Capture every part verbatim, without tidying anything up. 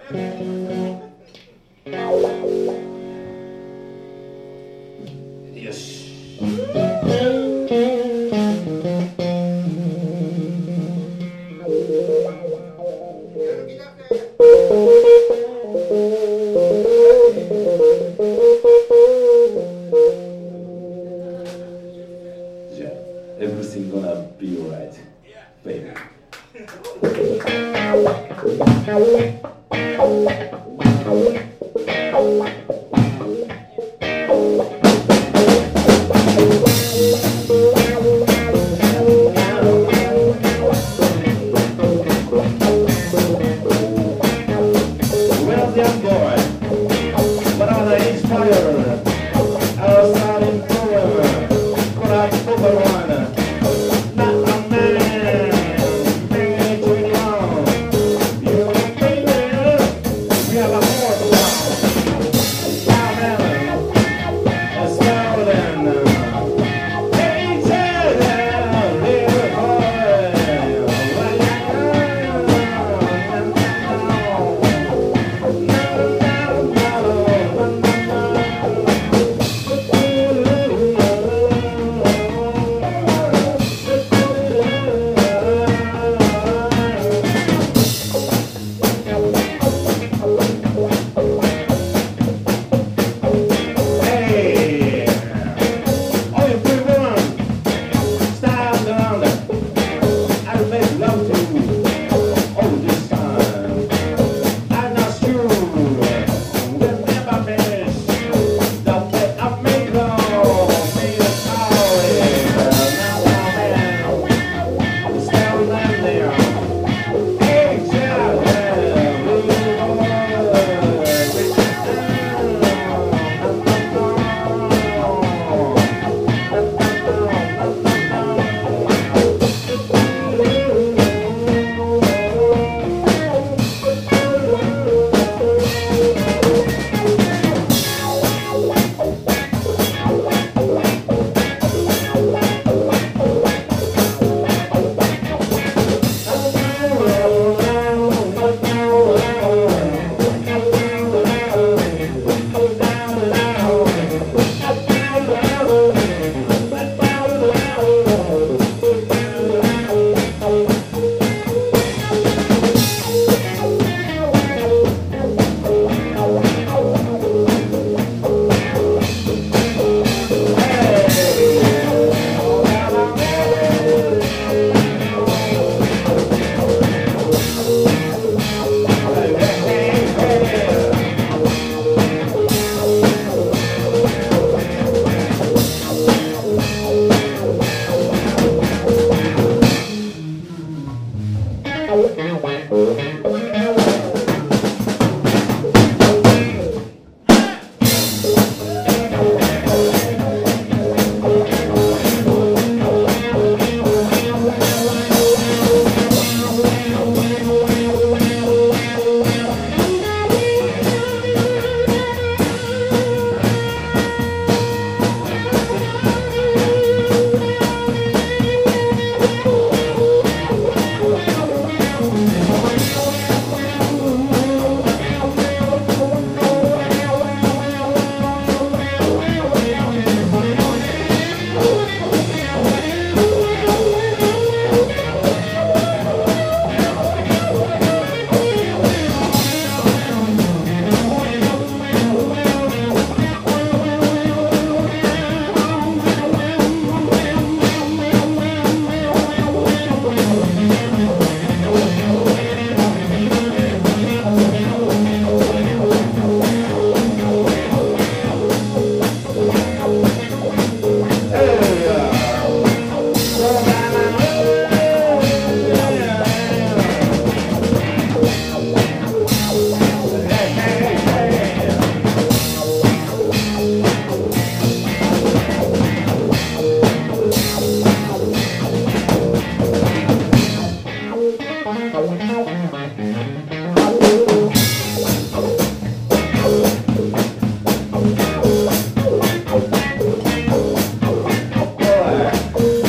Everything gonna be alright, baby. Well, young boy, but on the inspired, I was starting forever, but I'm over one. Not a man, man, you know. You baby, we have a horse now. Down there, a swelling. Hey, tell them, little boy, well, hey, all you pretty women, stand around. I'll make love to you all this time. I'm not sure we'll never finish the way I make love, made a story. Now I'm still down there. Hey, child,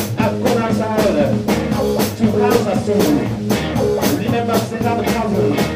Remember, sit down the counter.